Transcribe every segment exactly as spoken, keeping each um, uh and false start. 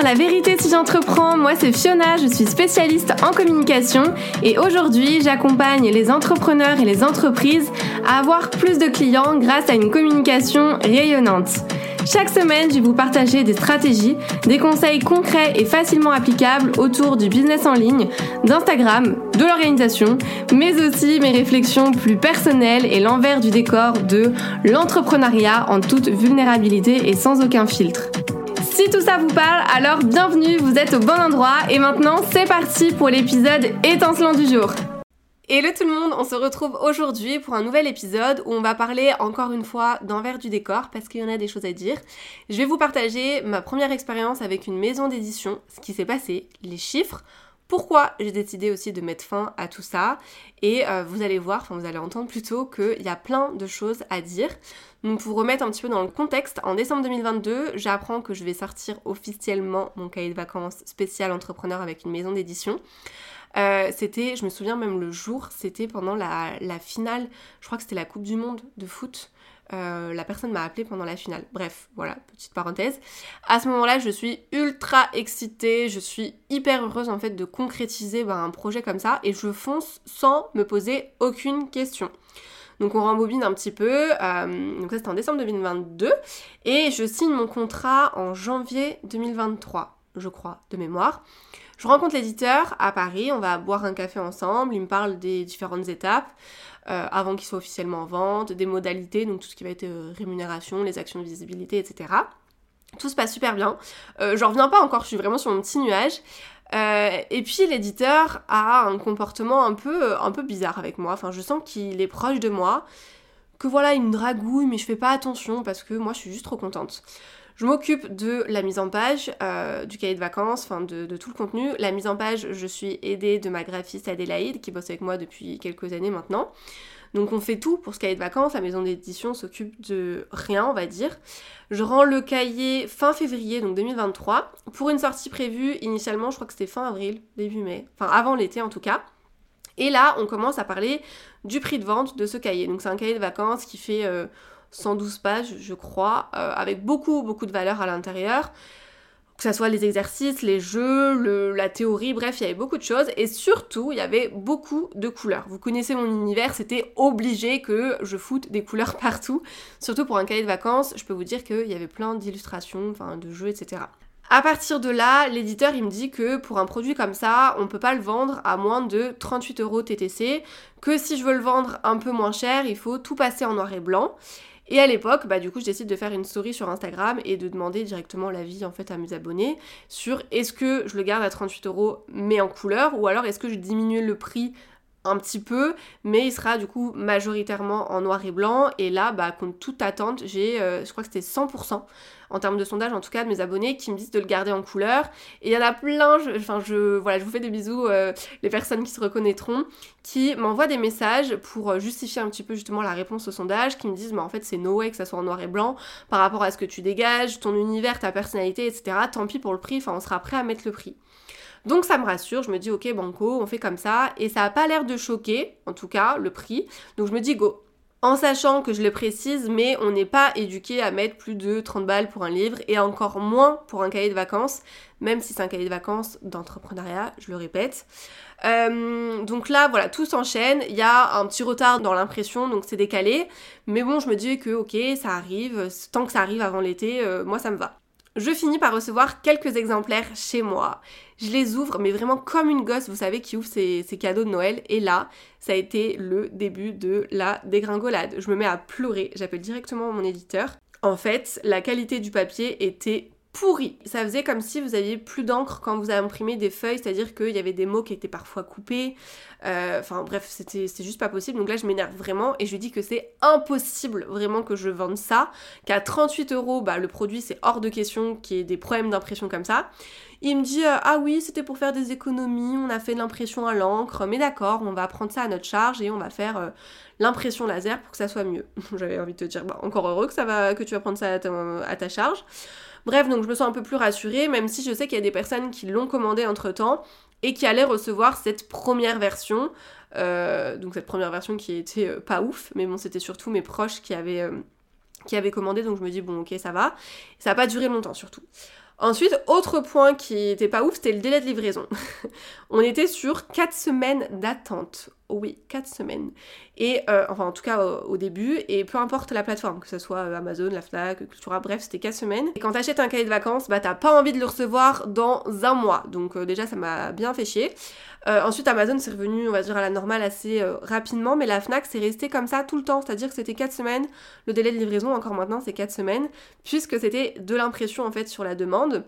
La vérité si j'entreprends, moi c'est Fiona, je suis spécialiste en communication et aujourd'hui j'accompagne les entrepreneurs et les entreprises à avoir plus de clients grâce à une communication rayonnante. Chaque semaine, je vais vous partager des stratégies, des conseils concrets et facilement applicables autour du business en ligne, d'Instagram, de l'organisation, mais aussi mes réflexions plus personnelles et l'envers du décor de l'entrepreneuriat en toute vulnérabilité et sans aucun filtre. Si tout ça vous parle, alors bienvenue, vous êtes au bon endroit et maintenant c'est parti pour l'épisode étincelant du jour. Hello tout le monde, on se retrouve aujourd'hui pour un nouvel épisode où on va parler encore une fois d'envers du décor parce qu'il y en a des choses à dire. Je vais vous partager ma première expérience avec une maison d'édition, ce qui s'est passé, les chiffres, pourquoi j'ai décidé aussi de mettre fin à tout ça et euh, vous allez voir, enfin vous allez entendre plutôt qu'il y a plein de choses à dire. Donc pour vous remettre un petit peu dans le contexte, en décembre deux mille vingt-deux, j'apprends que je vais sortir officiellement mon cahier de vacances spécial entrepreneur avec une maison d'édition. Euh, c'était, je me souviens même le jour, c'était pendant la, la finale, je crois que c'était la Coupe du Monde de foot. Euh, la personne m'a appelée pendant la finale. Bref, voilà, petite parenthèse. À ce moment-là, je suis ultra excitée, je suis hyper heureuse en fait de concrétiser ben, un projet comme ça et je fonce sans me poser aucune question. Donc on rembobine un petit peu, euh, donc ça c'était en décembre deux mille vingt-deux et je signe mon contrat en janvier deux mille vingt-trois, je crois, de mémoire. Je rencontre l'éditeur à Paris, on va boire un café ensemble, il me parle des différentes étapes euh, avant qu'il soit officiellement en vente, des modalités, donc tout ce qui va être euh, rémunération, les actions de visibilité, et cetera. Tout se passe super bien. Euh, j'en reviens pas encore, je suis vraiment sur mon petit nuage. Euh, et puis l'éditeur a un comportement un peu, un peu bizarre avec moi, enfin je sens qu'il est proche de moi, que voilà, il me dragouille, mais je fais pas attention parce que moi je suis juste trop contente. Je m'occupe de la mise en page, euh, du cahier de vacances, enfin de, de tout le contenu. La mise en page, je suis aidée de ma graphiste Adélaïde qui bosse avec moi depuis quelques années maintenant. Donc on fait tout pour ce cahier de vacances, la maison d'édition s'occupe de rien on va dire. Je rends le cahier fin février, donc deux mille vingt-trois, pour une sortie prévue initialement, je crois que c'était fin avril, début mai, enfin avant l'été en tout cas. Et là on commence à parler du prix de vente de ce cahier. Donc c'est un cahier de vacances qui fait euh, cent douze pages je crois, euh, avec beaucoup beaucoup de valeur à l'intérieur. Que ça soit les exercices, les jeux, le, la théorie, bref, il y avait beaucoup de choses et surtout, il y avait beaucoup de couleurs. Vous connaissez mon univers, c'était obligé que je foute des couleurs partout, surtout pour un cahier de vacances, je peux vous dire qu'il y avait plein d'illustrations, enfin de jeux, et cetera. À partir de là, l'éditeur il me dit que pour un produit comme ça, on peut pas le vendre à moins de trente-huit euros T T C, que si je veux le vendre un peu moins cher, il faut tout passer en noir et blanc. Et à l'époque, bah du coup, je décide de faire une story sur Instagram et de demander directement l'avis en fait à mes abonnés sur est-ce que je le garde à trente-huit euros mais en couleur ou alors est-ce que je diminue le prix un petit peu mais il sera du coup majoritairement en noir et blanc et là, bah contre toute attente, j'ai, euh, je crois que c'était cent pour cent en termes de sondage en tout cas de mes abonnés qui me disent de le garder en couleur et il y en a plein, je, enfin je, voilà, je vous fais des bisous, euh, les personnes qui se reconnaîtront, qui m'envoient des messages pour justifier un petit peu justement la réponse au sondage, qui me disent mais en fait c'est no way que ça soit en noir et blanc par rapport à ce que tu dégages, ton univers, ta personnalité, et cetera. Tant pis pour le prix, enfin on sera prêt à mettre le prix. Donc ça me rassure, je me dis ok banco, on fait comme ça, et ça a pas l'air de choquer, en tout cas, le prix, donc je me dis go. En sachant que je le précise, mais on n'est pas éduqué à mettre plus de trente balles pour un livre, et encore moins pour un cahier de vacances, même si c'est un cahier de vacances d'entrepreneuriat, je le répète. Euh, donc là, voilà, tout s'enchaîne, il y a un petit retard dans l'impression, donc c'est décalé, mais bon, je me dis que ok, ça arrive, tant que ça arrive avant l'été, euh, moi ça me va. Je finis par recevoir quelques exemplaires chez moi. Je les ouvre, mais vraiment comme une gosse, vous savez, qui ouvre ses, ses cadeaux de Noël. Et là, ça a été le début de la dégringolade. Je me mets à pleurer, j'appelle directement mon éditeur. En fait, la qualité du papier était pourrie. Ça faisait comme si vous aviez plus d'encre quand vous avez imprimé des feuilles, c'est-à-dire qu'il y avait des mots qui étaient parfois coupés. Euh, enfin bref, c'était, c'était juste pas possible. Donc là, je m'énerve vraiment et je lui dis que c'est impossible vraiment que je vende ça, qu'à trente-huit euros, bah, le produit, c'est hors de question qu'il y ait des problèmes d'impression comme ça. Il me dit euh, « Ah oui, c'était pour faire des économies, on a fait de l'impression à l'encre, mais d'accord, on va prendre ça à notre charge et on va faire euh, l'impression laser pour que ça soit mieux. » J'avais envie de te dire bah, « Encore heureux que, ça va, que tu vas prendre ça à ta, à ta charge. » Bref, donc je me sens un peu plus rassurée, même si je sais qu'il y a des personnes qui l'ont commandé entre-temps et qui allaient recevoir cette première version. Euh, donc cette première version qui était euh, pas ouf, mais bon, c'était surtout mes proches qui avaient, euh, qui avaient commandé, donc je me dis bon ok, ça va. Ça n'a pas duré longtemps surtout. Ensuite, autre point qui était pas ouf, c'était le délai de livraison. On était sur quatre semaines d'attente. Oui, quatre semaines. Et, euh, enfin en tout cas au, au début, et peu importe la plateforme, que ce soit Amazon, la Fnac, Cultura, bref, c'était quatre semaines. Et quand t'achètes un cahier de vacances, bah t'as pas envie de le recevoir dans un mois. Donc euh, déjà ça m'a bien fait chier. Euh, ensuite Amazon c'est revenu, on va dire, à la normale assez euh, rapidement, mais la Fnac c'est resté comme ça tout le temps, c'est-à-dire que c'était quatre semaines, le délai de livraison encore maintenant c'est quatre semaines, puisque c'était de l'impression en fait sur la demande,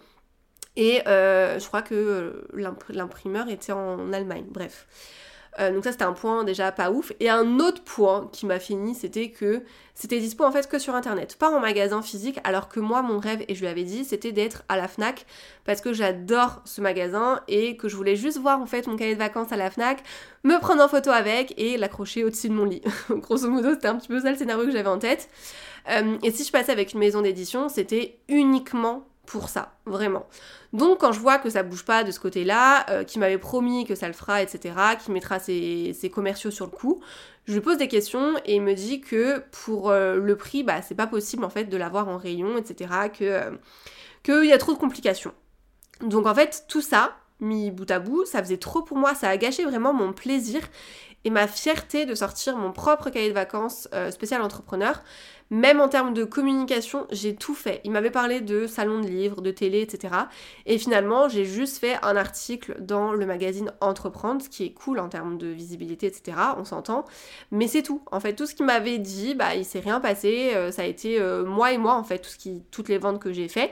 et euh, je crois que l'imp- l'imprimeur était en Allemagne, bref. Euh, donc ça c'était un point déjà pas ouf. Et un autre point qui m'a fini, c'était que c'était dispo en fait que sur internet, pas en magasin physique, alors que moi mon rêve, et je lui avais dit, c'était d'être à la Fnac, parce que j'adore ce magasin et que je voulais juste voir en fait mon cahier de vacances à la Fnac, me prendre en photo avec et l'accrocher au-dessus de mon lit. Grosso modo c'était un petit peu ça le scénario que j'avais en tête. Euh, et si je passais avec une maison d'édition, c'était uniquement pour ça, vraiment. Donc quand je vois que ça bouge pas de ce côté-là, euh, qui m'avait promis que ça le fera, et cetera, qui mettra ses, ses commerciaux sur le coup, je lui pose des questions et il me dit que pour euh, le prix, bah c'est pas possible en fait de l'avoir en rayon, et cetera, que euh, qu'il y a trop de complications. Donc en fait, tout ça, mis bout à bout, ça faisait trop pour moi, ça a gâché vraiment mon plaisir et ma fierté de sortir mon propre cahier de vacances euh, spécial entrepreneur. Même en termes de communication, j'ai tout fait. Il m'avait parlé de salon de livres, de télé, et cetera. Et finalement, j'ai juste fait un article dans le magazine Entreprendre, ce qui est cool en termes de visibilité, et cetera. On s'entend. Mais c'est tout. En fait, tout ce qu'il m'avait dit, bah, il s'est rien passé. Euh, ça a été euh, moi et moi, en fait, tout ce qui, toutes les ventes que j'ai fait.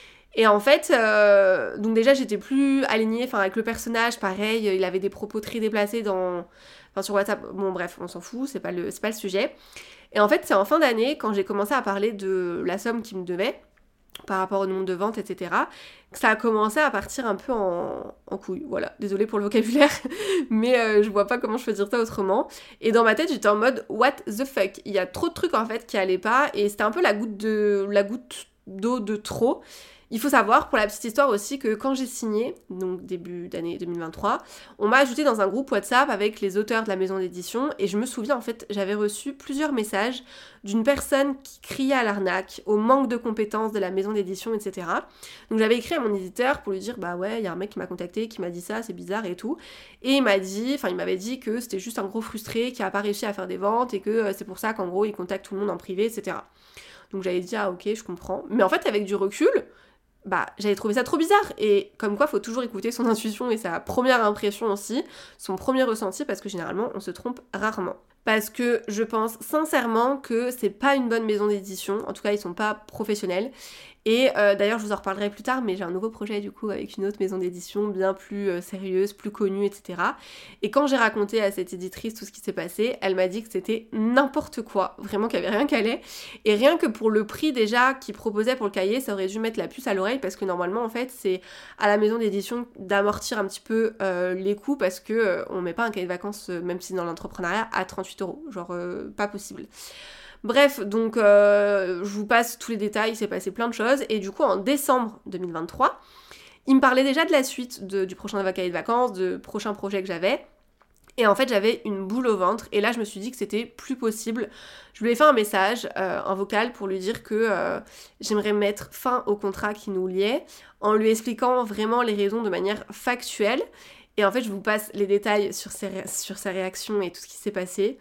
Et en fait, euh, donc déjà, j'étais plus alignée, enfin, avec le personnage, pareil, il avait des propos très déplacés dans... Enfin, sur WhatsApp, bon bref, on s'en fout, c'est pas le, c'est pas le sujet. Et en fait, c'est en fin d'année, quand j'ai commencé à parler de la somme qu'il me devait, par rapport au nombre de ventes, et cetera, que ça a commencé à partir un peu en, en couille. Voilà, désolée pour le vocabulaire, mais euh, je vois pas comment je peux dire ça autrement. Et dans ma tête, j'étais en mode, what the fuck? Il y a trop de trucs, en fait, qui allaient pas, et c'était un peu la goutte de, la goutte d'eau de trop. Il faut savoir, pour la petite histoire aussi, que quand j'ai signé, donc début d'année deux mille vingt-trois, on m'a ajouté dans un groupe WhatsApp avec les auteurs de la maison d'édition, et je me souviens, en fait, j'avais reçu plusieurs messages d'une personne qui criait à l'arnaque, au manque de compétences de la maison d'édition, et cetera. Donc j'avais écrit à mon éditeur pour lui dire, bah ouais, il y a un mec qui m'a contacté, qui m'a dit ça, c'est bizarre et tout, et il m'a dit, enfin il m'avait dit que c'était juste un gros frustré, qui a pas réussi à faire des ventes, et que euh, c'est pour ça qu'en gros, il contacte tout le monde en privé, et cetera. Donc j'avais dit, ah ok, je comprends. Mais en fait, avec du recul, bah j'avais trouvé ça trop bizarre, et comme quoi faut toujours écouter son intuition et sa première impression aussi, son premier ressenti, parce que généralement on se trompe rarement. Parce que je pense sincèrement que c'est pas une bonne maison d'édition, en tout cas ils sont pas professionnels. Et euh, d'ailleurs je vous en reparlerai plus tard, mais j'ai un nouveau projet du coup avec une autre maison d'édition bien plus euh, sérieuse, plus connue, et cetera. Et quand j'ai raconté à cette éditrice tout ce qui s'est passé, elle m'a dit que c'était n'importe quoi, vraiment qu'il y avait rien qui allait. Et rien que pour le prix déjà qu'ils proposaient pour le cahier, ça aurait dû mettre la puce à l'oreille, parce que normalement en fait c'est à la maison d'édition d'amortir un petit peu euh, les coûts, parce que euh, on met pas un cahier de vacances, euh, même si dans l'entrepreneuriat, à trente-huit euros, genre euh, pas possible. Bref, donc euh, je vous passe tous les détails, il s'est passé plein de choses, et du coup en décembre deux mille vingt-trois, il me parlait déjà de la suite de, du prochain cahier de vacances, de prochains projets que j'avais, et en fait j'avais une boule au ventre, et là je me suis dit que c'était plus possible. Je lui ai fait un message, euh, un vocal, pour lui dire que euh, j'aimerais mettre fin au contrat qui nous liait, en lui expliquant vraiment les raisons de manière factuelle, et en fait je vous passe les détails sur ses, ré- sur sa réaction et tout ce qui s'est passé.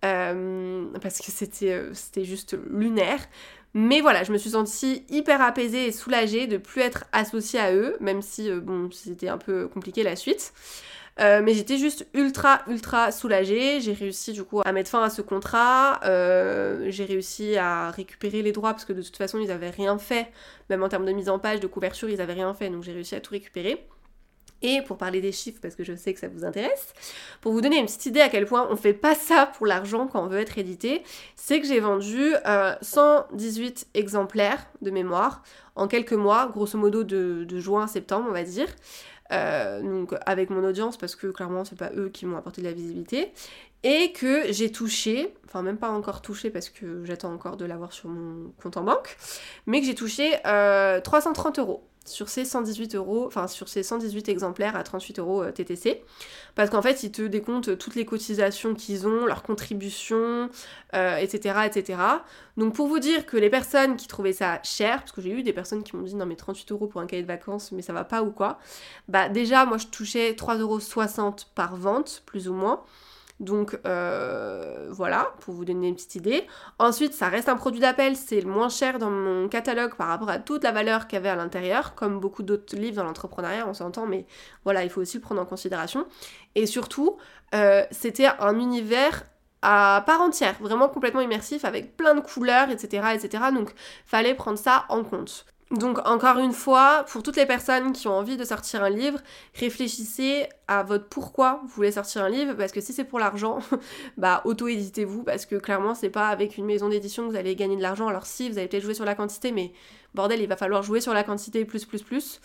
Euh, parce que c'était, euh, c'était juste lunaire. Mais voilà, je me suis sentie hyper apaisée et soulagée de plus être associée à eux, même si euh, bon, c'était un peu compliqué la suite. Euh, mais j'étais juste ultra ultra soulagée. J'ai réussi du coup à mettre fin à ce contrat, euh, j'ai réussi à récupérer les droits, parce que de toute façon ils avaient rien fait, même en termes de mise en page, de couverture, ils avaient rien fait, donc j'ai réussi à tout récupérer. Et pour parler des chiffres, parce que je sais que ça vous intéresse, pour vous donner une petite idée à quel point on fait pas ça pour l'argent quand on veut être édité, c'est que j'ai vendu euh, cent dix-huit exemplaires de mémoire en quelques mois, grosso modo de, de juin à septembre on va dire, euh, donc avec mon audience, parce que clairement c'est pas eux qui m'ont apporté de la visibilité. et que j'ai touché, enfin même pas encore touché parce que j'attends encore de l'avoir sur mon compte en banque, mais que j'ai touché euh, trois cent trente euros sur ces cent dix-huit euros, enfin sur ces cent dix-huit exemplaires à trente-huit euros T T C, parce qu'en fait ils te décomptent toutes les cotisations qu'ils ont, leurs contributions, euh, et cetera, et cetera. Donc pour vous dire que les personnes qui trouvaient ça cher, parce que j'ai eu des personnes qui m'ont dit non mais trente-huit euros pour un cahier de vacances, mais ça va pas ou quoi, bah déjà moi je touchais trois euros soixante par vente, plus ou moins. Donc euh, voilà, pour vous donner une petite idée. Ensuite, ça reste un produit d'appel, c'est le moins cher dans mon catalogue par rapport à toute la valeur qu'il y avait à l'intérieur, comme beaucoup d'autres livres dans l'entrepreneuriat, on s'entend, mais voilà, il faut aussi le prendre en considération. Et surtout, euh, c'était un univers à part entière, vraiment complètement immersif, avec plein de couleurs, et cetera, et cetera. Donc, fallait prendre ça en compte. Donc encore une fois, pour toutes les personnes qui ont envie de sortir un livre, réfléchissez à votre pourquoi vous voulez sortir un livre, parce que si c'est pour l'argent, bah auto-éditez-vous, parce que clairement c'est pas avec une maison d'édition que vous allez gagner de l'argent. Alors si, vous allez peut-être jouer sur la quantité, mais bordel, il va falloir jouer sur la quantité plus plus plus.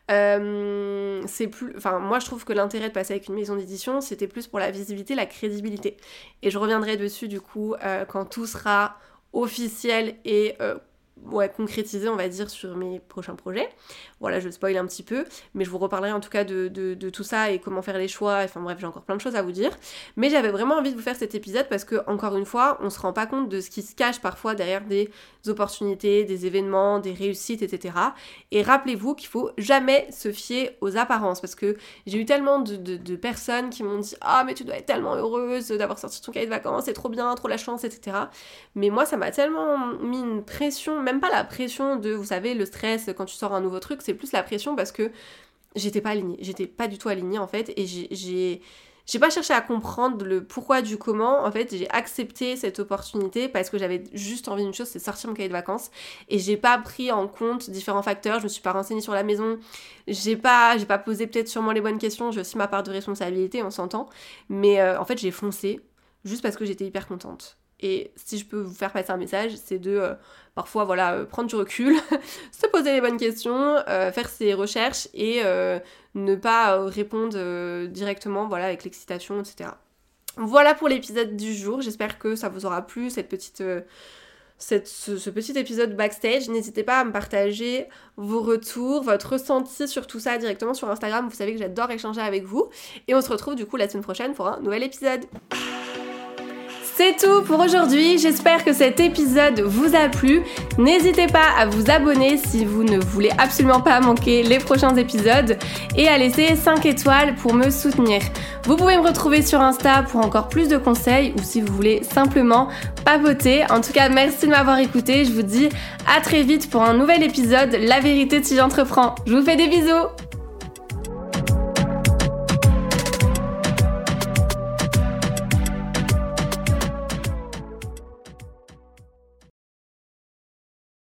Euh, c'est plus, enfin moi je trouve que l'intérêt de passer avec une maison d'édition, c'était plus pour la visibilité, la crédibilité. Et je reviendrai dessus du coup euh, quand tout sera officiel et euh, ouais, concrétiser on va dire sur mes prochains projets. Voilà, je spoil un petit peu, mais je vous reparlerai en tout cas de, de, de tout ça et comment faire les choix, enfin bref, j'ai encore plein de choses à vous dire. Mais j'avais vraiment envie de vous faire cet épisode parce que, encore une fois, on se rend pas compte de ce qui se cache parfois derrière des opportunités, des événements, des réussites, et cetera. Et rappelez-vous qu'il faut jamais se fier aux apparences, parce que j'ai eu tellement de, de, de personnes qui m'ont dit « Ah mais tu dois être tellement heureuse d'avoir sorti ton cahier de vacances, c'est trop bien, trop la chance, et cetera » Mais moi ça m'a tellement mis une pression, même pas la pression de, vous savez, le stress quand tu sors un nouveau truc, c'est plus la pression parce que j'étais pas alignée, j'étais pas du tout alignée en fait, et j'ai, j'ai, j'ai pas cherché à comprendre le pourquoi du comment, en fait j'ai accepté cette opportunité parce que j'avais juste envie d'une chose, c'est sortir mon cahier de vacances, et j'ai pas pris en compte différents facteurs, je me suis pas renseignée sur la maison, j'ai pas, j'ai pas posé peut-être sûrement les bonnes questions, j'ai aussi ma part de responsabilité, on s'entend, mais euh, en fait j'ai foncé juste parce que j'étais hyper contente. Et si je peux vous faire passer un message, c'est de euh, parfois voilà, euh, prendre du recul, se poser les bonnes questions, euh, faire ses recherches et euh, ne pas euh, répondre euh, directement voilà, avec l'excitation, et cetera. Voilà pour l'épisode du jour, j'espère que ça vous aura plu, cette petite, euh, cette, ce, ce petit épisode backstage. N'hésitez pas à me partager vos retours, votre ressenti sur tout ça directement sur Instagram, vous savez que j'adore échanger avec vous. Et on se retrouve du coup la semaine prochaine pour un nouvel épisode. C'est tout pour aujourd'hui, j'espère que cet épisode vous a plu. N'hésitez pas à vous abonner si vous ne voulez absolument pas manquer les prochains épisodes et à laisser cinq étoiles pour me soutenir. Vous pouvez me retrouver sur Insta pour encore plus de conseils ou si vous voulez simplement papoter. En tout cas, merci de m'avoir écouté. Je vous dis à très vite pour un nouvel épisode La vérité si j'entreprends. Je vous fais des bisous.